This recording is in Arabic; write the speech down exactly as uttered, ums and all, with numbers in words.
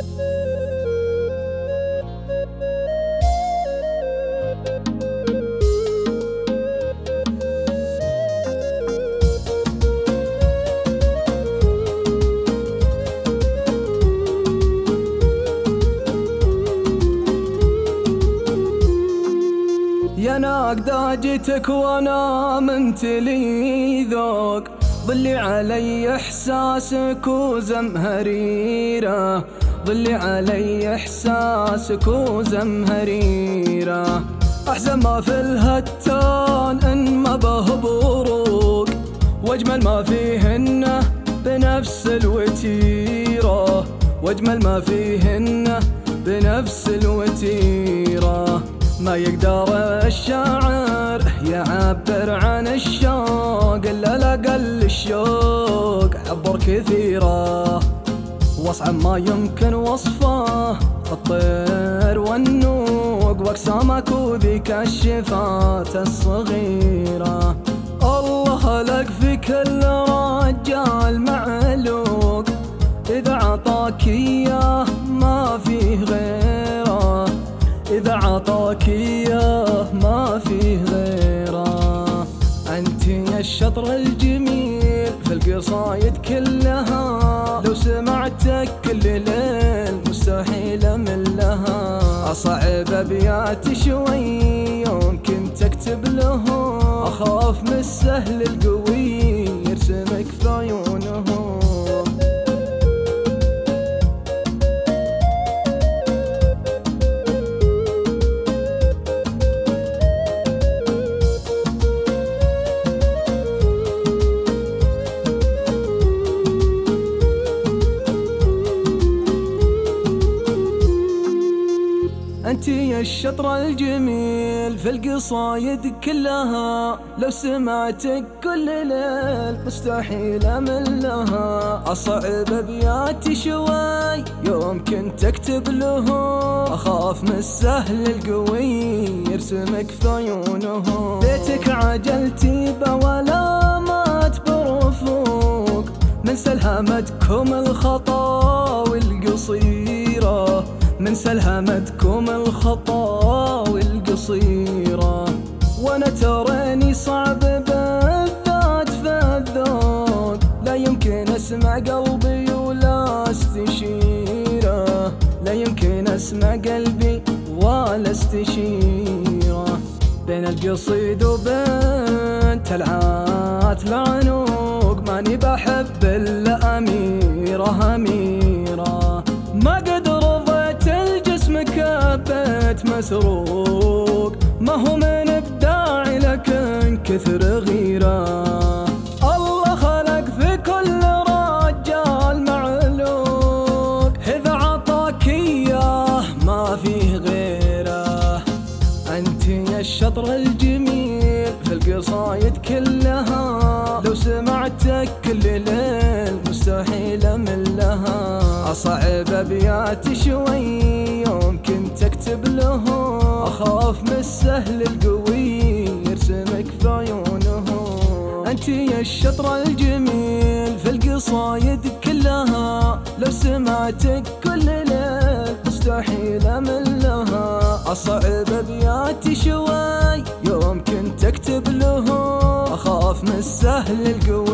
يا ناقدة جيتك وانا ممتلي ذوق، ظلي علي احساسك وزمهريره، ظلي علي احساسك وزمهريره. احزن ما في الهتان ان ما به بروق، واجمل ما فيهن بنفس الوتيره، واجمل ما فيهن بنفس الوتيره. ما يقدر الشاعر يعبر عن الشوق الا لقل الشوق عبر كثيره، واصعب ما يمكن وصفه الطير والنوق، واقسامك وذيك الشفات الصغيره. الله لك في كل رجال معلوق، اذا عطاك اياه ما فيه غيره، إذا عطاك إياه ما فيه غيره. أنت يا الشطر الجميل في القصايد كلها، لو سمعتك كل ليل مستحيل أملها. أصعب أبيات شوي يمكن تكتب لهم، أخاف من السهل القوي يرسمك في عيونهم. أنت يا الشطر الجميل في القصايد كلها، لو سمعتك كل ليل مستحيل أملها. أصعب أبياتي شوي يمكن تكتب لهم، أخاف من السهل القوي يرسمك في عيونهم. بيتك عجلتي بولا مات برفوق، من سلهمتكم الخطاوي القصيرة، من سلهمتكم الخطاوي القصيرة. وانا تراني صعب بالذات في الذوق، لا يمكن اسمع قلبي ولا استشيره، لا يمكن اسمع قلبي ولا استشيره. بين القصيد وبين تلعات العنوق، ماني بحب الا اميره اميره. ما قد رضيت الجسم كبت مسروق، ما هو من ابداعي لكن كثر غيره. الله خلق في كل رجال معلوق، اذا عطاك اياه ما فيه غيره. انت يا الشطر الجميل في القصايد كلها، لو سمعتك كل ليل مستحيل املها. أصعب أبياتي شوي يمكن تكتب لهم، أخاف من السهل القوي يرسمك في عيونهم. أنت يا الشطر الجميل في القصايد كلها، لو سمعتك كل ليل مستحيل أملها. أصعب أبياتي شوي يمكن تكتب لهم، أخاف من السهل القوي